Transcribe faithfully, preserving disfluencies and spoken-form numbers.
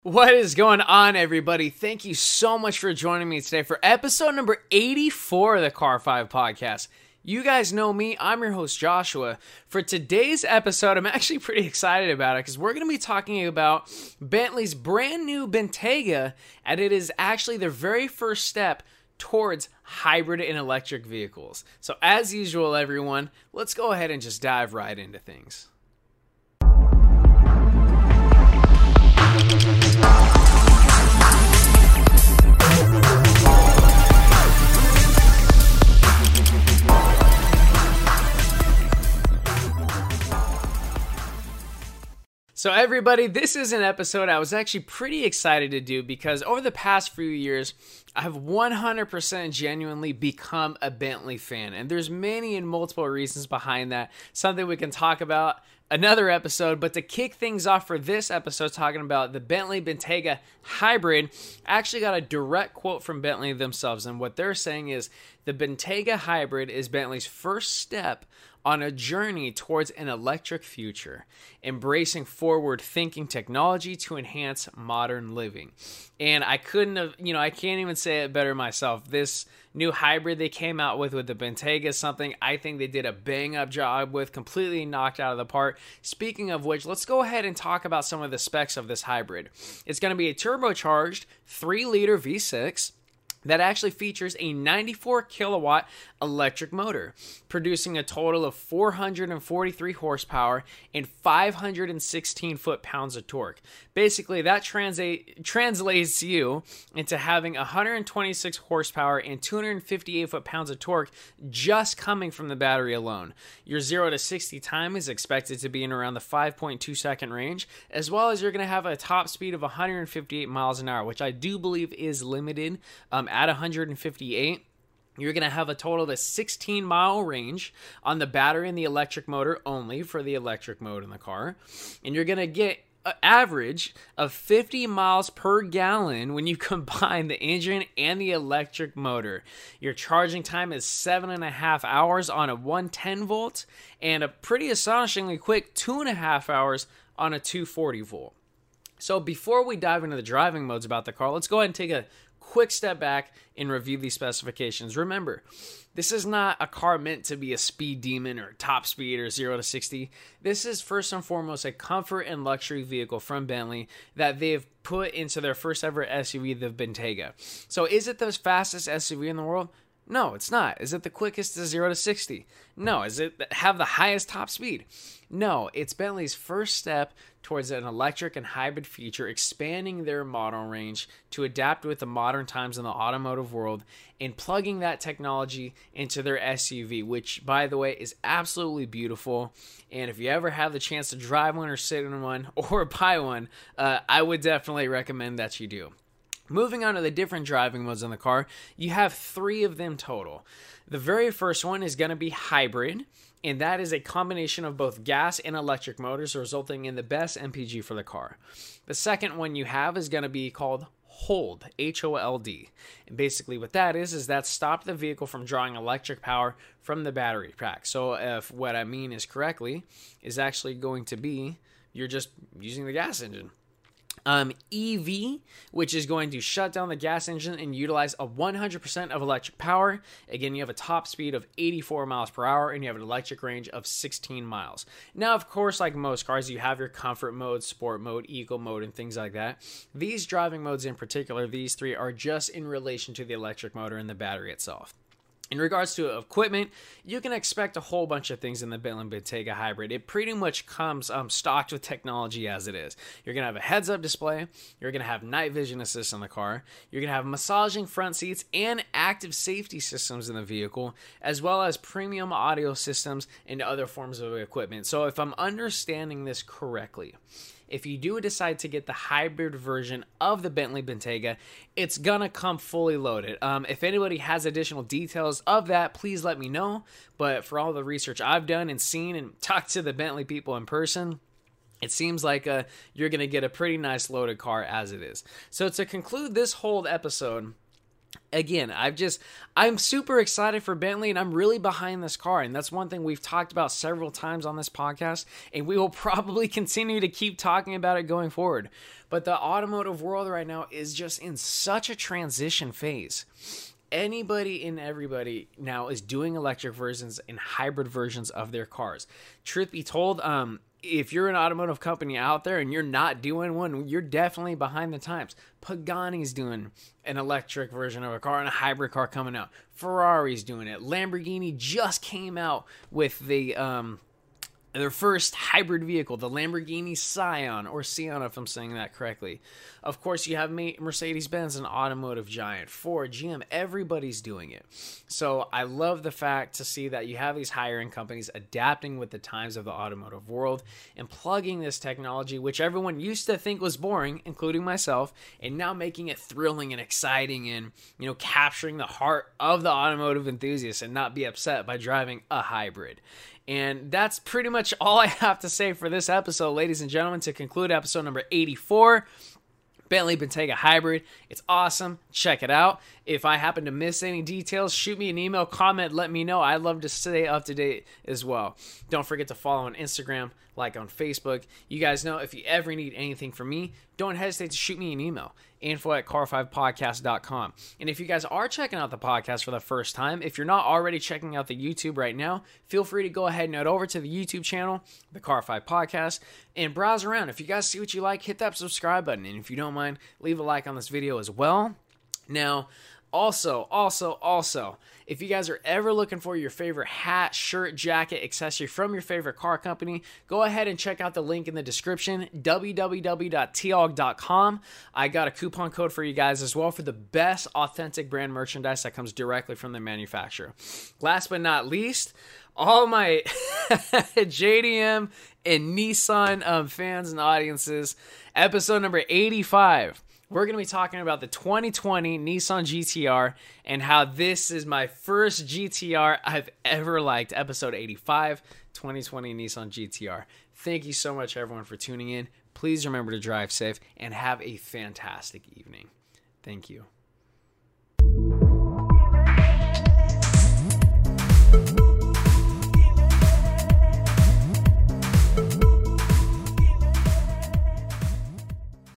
What is going on, everybody? Thank you so much for joining me today for episode number eighty-four of the Car five Podcast. You guys know me, I'm your host Joshua. For today's episode, I'm actually pretty excited about it because we're going to be talking about Bentley's brand new Bentayga, and it is actually their very first step towards hybrid and electric vehicles. So as usual, everyone, let's go ahead and just dive right into things. So everybody, this is an episode I was actually pretty excited to do because over the past few years, I've one hundred percent genuinely become a Bentley fan. And there's many and multiple reasons behind that, something we can talk about another episode. But to kick things off for this episode, talking about the Bentley Bentayga Hybrid, I actually got a direct quote from Bentley themselves. And what they're saying is the Bentayga Hybrid is Bentley's first step on a journey towards an electric future, embracing forward-thinking technology to enhance modern living. And I couldn't have, you know, I can't even say it better myself. This new hybrid they came out with with the Bentayga is something I think they did a bang-up job with, completely knocked out of the park. Speaking of which, let's go ahead and talk about some of the specs of this hybrid. It's going to be a turbocharged three liter V six that actually features a ninety-four kilowatt electric motor, producing a total of four hundred forty-three horsepower and five hundred sixteen foot-pounds of torque. Basically, that translate, translates you into having one hundred twenty-six horsepower and two hundred fifty-eight foot-pounds of torque just coming from the battery alone. Your zero to sixty time is expected to be in around the five point two second range, as well as you're going to have a top speed of one hundred fifty-eight miles an hour, which I do believe is limited um, at one hundred fifty-eight. You're going to have a total of a sixteen mile range on the battery and the electric motor only for the electric mode in the car. And you're going to get an average of fifty miles per gallon when you combine the engine and the electric motor. Your charging time is seven and a half hours on a one ten volt and a pretty astonishingly quick two and a half hours on a two forty volt. So before we dive into the driving modes about the car, let's go ahead and take a quick step back and review these specifications. Remember, this is not a car meant to be a speed demon or top speed or zero to sixty. This is first and foremost a comfort and luxury vehicle from Bentley that they've put into their first ever S U V, the Bentayga. So is it the fastest S U V in the world? No, it's not. Is it the quickest to zero to sixty? No. Is it have the highest top speed? No. It's Bentley's first step towards an electric and hybrid future, expanding their model range to adapt with the modern times in the automotive world and plugging that technology into their S U V, which, by the way, is absolutely beautiful. And if you ever have the chance to drive one or sit in one or buy one, uh, I would definitely recommend that you do. Moving on to the different driving modes in the car, you have three of them total. The very first one is going to be hybrid, and that is a combination of both gas and electric motors, resulting in the best M P G for the car. The second one you have is going to be called Hold, H O L D. And basically what that is, is that stops the vehicle from drawing electric power from the battery pack. So if what I mean is correctly, is actually going to be, you're just using the gas engine. Um, E V, which is going to shut down the gas engine and utilize a one hundred percent of electric power. Again, you have a top speed of eighty-four miles per hour and you have an electric range of sixteen miles. Now, of course, like most cars, you have your comfort mode, sport mode, eco mode, and things like that. These driving modes in particular, these three are just in relation to the electric motor and the battery itself. In regards to equipment, you can expect a whole bunch of things in the Bentley Bentayga Hybrid. It pretty much comes um, stocked with technology as it is. You're going to have a heads-up display. You're going to have night vision assist in the car. You're going to have massaging front seats and active safety systems in the vehicle, as well as premium audio systems and other forms of equipment. So if I'm understanding this correctly, if you do decide to get the hybrid version of the Bentley Bentayga, it's gonna come fully loaded. Um, if anybody has additional details of that, please let me know. But for all the research I've done and seen and talked to the Bentley people in person, it seems like uh, you're gonna get a pretty nice loaded car as it is. So to conclude this whole episode, Again, I've just, I'm super excited for Bentley, and I'm really behind this car. And that's one thing we've talked about several times on this podcast, and we will probably continue to keep talking about it going forward. But the automotive world right now is just in such a transition phase. Anybody and everybody now is doing electric versions and hybrid versions of their cars. Truth be told, um, if you're an automotive company out there and you're not doing one, you're definitely behind the times. Pagani's doing an electric version of a car and a hybrid car coming out. Ferrari's doing it. Lamborghini just came out with the um, their first hybrid vehicle, the Lamborghini Scion, or Scion if I'm saying that correctly. Of course, you have Mercedes-Benz, an automotive giant, Ford, G M, everybody's doing it. So I love the fact to see that you have these higher-end companies adapting with the times of the automotive world and plugging this technology, which everyone used to think was boring, including myself, and now making it thrilling and exciting and, you know, capturing the heart of the automotive enthusiast and not be upset by driving a hybrid. And that's pretty much all I have to say for this episode, ladies and gentlemen, to conclude episode number eighty-four. Bentley Bentayga Hybrid. It's awesome. Check it out. If I happen to miss any details, shoot me an email, comment, let me know. I love to stay up to date as well. Don't forget to follow on Instagram, like on Facebook. You guys know if you ever need anything from me, don't hesitate to shoot me an email. Info at car five podcast dot com. And if you guys are checking out the podcast for the first time, if you're not already checking out the YouTube right now, feel free to go ahead and head over to the YouTube channel, the Car five Podcast, and browse around. If you guys see what you like, hit that subscribe button. And if you don't mind, leave a like on this video as well. Now, also, also, also, if you guys are ever looking for your favorite hat, shirt, jacket, accessory from your favorite car company, go ahead and check out the link in the description, w w w dot t o g dot com. I got a coupon code for you guys as well for the best authentic brand merchandise that comes directly from the manufacturer. Last but not least, all my J D M and Nissan um, fans and audiences, episode number eighty-five. We're going to be talking about the twenty twenty Nissan G T R and how this is my first G T R I've ever liked. Episode eighty-five, twenty twenty Nissan G T R. Thank you so much, everyone, for tuning in. Please remember to drive safe and have a fantastic evening. Thank you.